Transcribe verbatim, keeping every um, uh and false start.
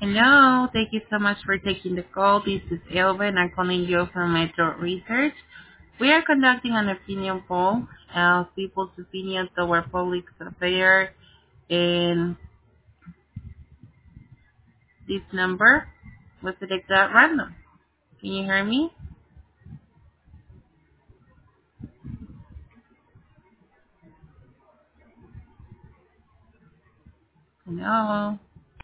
Hello. Thank you so much for taking the call. This is Elvin. I'm calling you from Metro Research. We are conducting an opinion poll of people's opinions toward public affairs in this number with the exact random. Can you hear me? Hello.